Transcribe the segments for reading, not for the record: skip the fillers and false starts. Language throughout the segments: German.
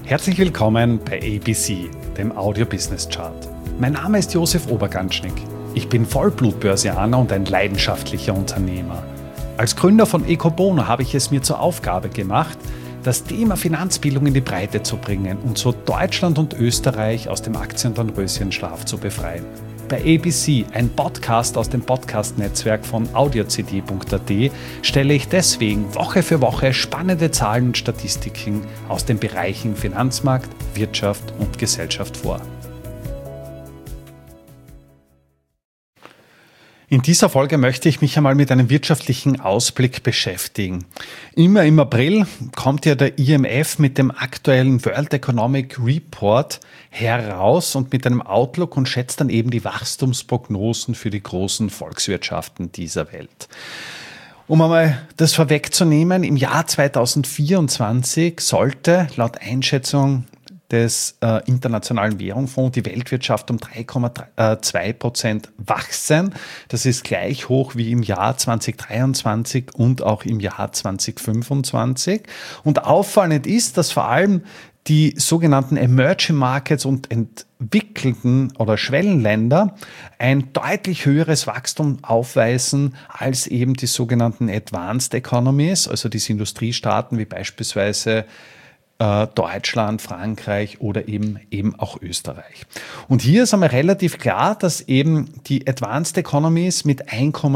Herzlich willkommen bei ABC, dem Audio Business Chart. Mein Name ist Josef Oberganschnick. Ich bin Vollblut-Börsianer und ein leidenschaftlicher Unternehmer. Als Gründer von Ecobono habe ich es mir zur Aufgabe gemacht, das Thema Finanzbildung in die Breite zu bringen und so Deutschland und Österreich aus dem Aktiendornröschenschlaf zu befreien. Bei ABC, ein Podcast aus dem Podcast-Netzwerk von audiocd.at, stelle ich deswegen Woche für Woche spannende Zahlen und Statistiken aus den Bereichen Finanzmarkt, Wirtschaft und Gesellschaft vor. In dieser Folge möchte ich mich einmal mit einem wirtschaftlichen Ausblick beschäftigen. Immer im April kommt ja der IMF mit dem aktuellen World Economic Report heraus und mit einem Outlook und schätzt dann eben die Wachstumsprognosen für die großen Volkswirtschaften dieser Welt. Um einmal das vorwegzunehmen, im Jahr 2024 sollte laut Einschätzung des Internationalen Währungsfonds die Weltwirtschaft um 3,2% wachsen. Das ist gleich hoch wie im Jahr 2023 und auch im Jahr 2025. Und auffallend ist, dass vor allem die sogenannten Emerging Markets und entwickelten oder Schwellenländer ein deutlich höheres Wachstum aufweisen als eben die sogenannten Advanced Economies, also diese Industriestaaten wie beispielsweise Deutschland, Frankreich oder eben auch Österreich. Und hier ist einmal relativ klar, dass eben die Advanced Economies mit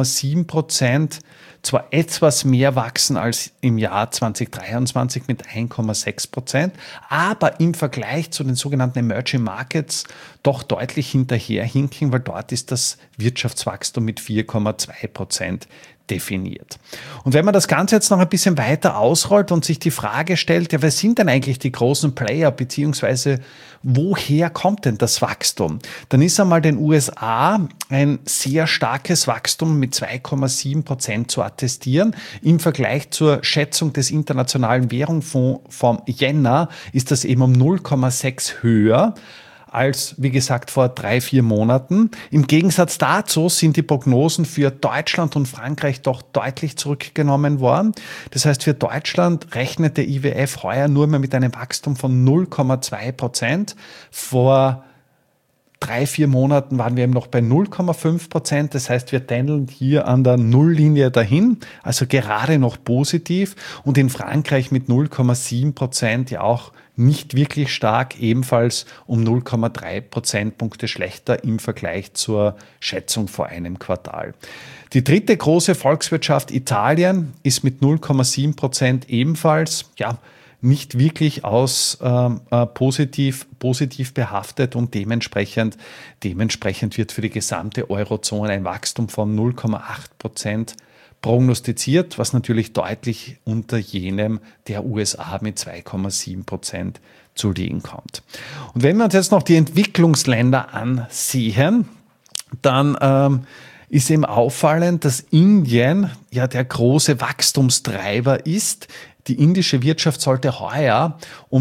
1,7% zwar etwas mehr wachsen als im Jahr 2023 mit 1,6%, aber im Vergleich zu den sogenannten Emerging Markets doch deutlich hinterherhinken, weil dort ist das Wirtschaftswachstum mit 4,2% definiert. Und wenn man das Ganze jetzt noch ein bisschen weiter ausrollt und sich die Frage stellt, ja, wer sind denn eigentlich die großen Player, beziehungsweise woher kommt denn das Wachstum? Dann ist einmal den USA ein sehr starkes Wachstum mit 2,7% zu attestieren. Im Vergleich zur Schätzung des Internationalen Währungsfonds vom Jänner ist das eben um 0,6 höher als, wie gesagt, vor 3-4 Monaten. Im Gegensatz dazu sind die Prognosen für Deutschland und Frankreich doch deutlich zurückgenommen worden. Das heißt, für Deutschland rechnet der IWF heuer nur mehr mit einem Wachstum von 0,2%. Vor 3-4 Monaten waren wir eben noch bei 0,5%. Das heißt, wir tändeln hier an der Nulllinie dahin, also gerade noch positiv. Und in Frankreich mit 0,7% ja auch nicht wirklich stark, ebenfalls um 0,3 Prozentpunkte schlechter im Vergleich zur Schätzung vor einem Quartal. Die dritte große Volkswirtschaft Italien ist mit 0,7% ebenfalls nicht wirklich aus positiv behaftet und dementsprechend wird für die gesamte Eurozone ein Wachstum von 0,8% prognostiziert, was natürlich deutlich unter jenem der USA mit 2,7% zu liegen kommt. Und wenn wir uns jetzt noch die Entwicklungsländer ansehen, dann ist eben auffallend, dass Indien ja der große Wachstumstreiber ist. Die indische Wirtschaft sollte heuer um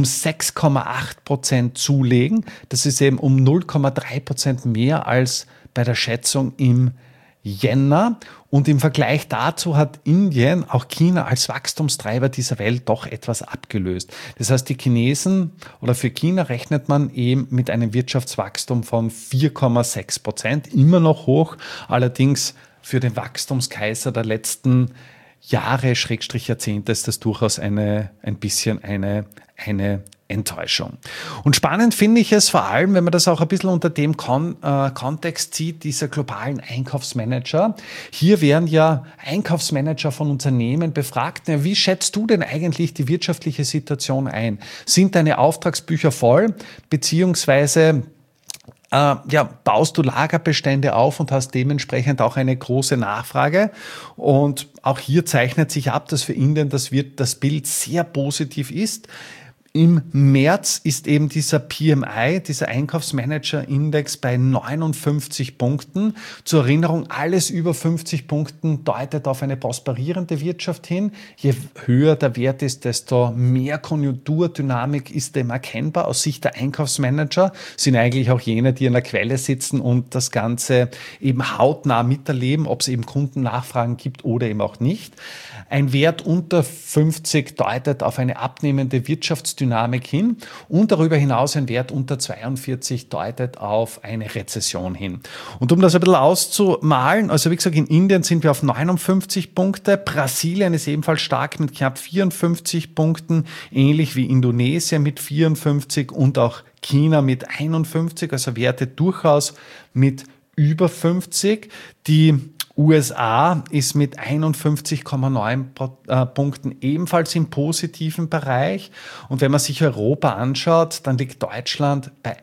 6,8% zulegen. Das ist eben um 0,3% mehr als bei der Schätzung im Jänner. Und im Vergleich dazu hat Indien auch China als Wachstumstreiber dieser Welt doch etwas abgelöst. Das heißt, die Chinesen oder für China rechnet man eben mit einem Wirtschaftswachstum von 4,6%, immer noch hoch, allerdings für den Wachstumskaiser der letzten Jahre, Jahrzehnte ist das durchaus ein bisschen eine Enttäuschung. Und spannend finde ich es vor allem, wenn man das auch ein bisschen unter dem Kontext sieht, dieser globalen Einkaufsmanager. Hier werden ja Einkaufsmanager von Unternehmen befragt. Ja, wie schätzt du denn eigentlich die wirtschaftliche Situation ein? Sind deine Auftragsbücher voll, beziehungsweise baust du Lagerbestände auf und hast dementsprechend auch eine große Nachfrage. Und auch hier zeichnet sich ab, dass für Indien das Bild sehr positiv ist. Im März ist eben dieser PMI, dieser Einkaufsmanager-Index bei 59 Punkten. Zur Erinnerung, alles über 50 Punkten deutet auf eine prosperierende Wirtschaft hin. Je höher der Wert ist, desto mehr Konjunkturdynamik ist dem erkennbar. Aus Sicht der Einkaufsmanager sind eigentlich auch jene, die an der Quelle sitzen und das Ganze eben hautnah miterleben, ob es eben Kundennachfragen gibt oder eben auch nicht. Ein Wert unter 50 deutet auf eine abnehmende Wirtschaftsdynamik Dynamik hin und darüber hinaus ein Wert unter 42 deutet auf eine Rezession hin. Und um das ein bisschen auszumalen, also wie gesagt, in Indien sind wir auf 59 Punkte, Brasilien ist ebenfalls stark mit knapp 54 Punkten, ähnlich wie Indonesien mit 54 und auch China mit 51, also Werte durchaus mit über 50. Die USA ist mit 51,9 Punkten ebenfalls im positiven Bereich. Und wenn man sich Europa anschaut, dann liegt Deutschland bei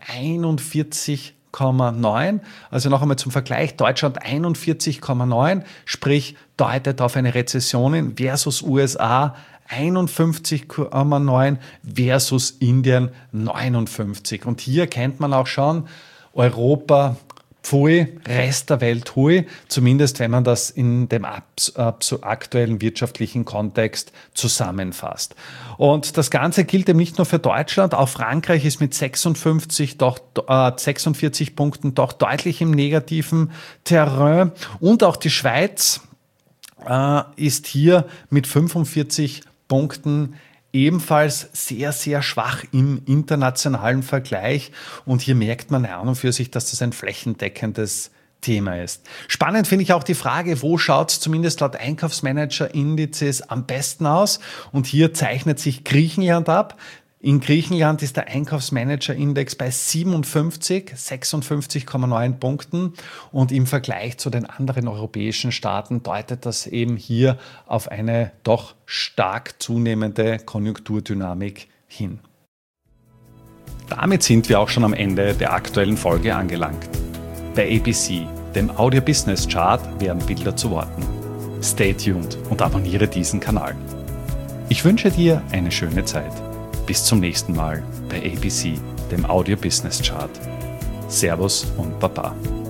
41,9. Also noch einmal zum Vergleich, Deutschland 41,9, sprich deutet auf eine Rezession hin versus USA 51,9 versus Indien 59. Und hier kennt man auch schon Europa pfui, Rest der Welt hui, zumindest wenn man das in dem aktuellen wirtschaftlichen Kontext zusammenfasst. Und das Ganze gilt eben nicht nur für Deutschland, auch Frankreich ist mit 46 Punkten doch deutlich im negativen Terrain und auch die Schweiz ist hier mit 45 Punkten ebenfalls sehr, sehr schwach im internationalen Vergleich. Und hier merkt man an und für sich, dass das ein flächendeckendes Thema ist. Spannend finde ich auch die Frage, wo schaut es zumindest laut Einkaufsmanager-Indizes am besten aus? Und hier zeichnet sich Griechenland ab. In Griechenland ist der Einkaufsmanager-Index bei 56,9 Punkten und im Vergleich zu den anderen europäischen Staaten deutet das eben hier auf eine doch stark zunehmende Konjunkturdynamik hin. Damit sind wir auch schon am Ende der aktuellen Folge angelangt. Bei ABC, dem Audio Business Chart, werden Bilder zu Worten. Stay tuned und abonniere diesen Kanal. Ich wünsche dir eine schöne Zeit. Bis zum nächsten Mal bei ABC, dem Audio Business Chart. Servus und Baba.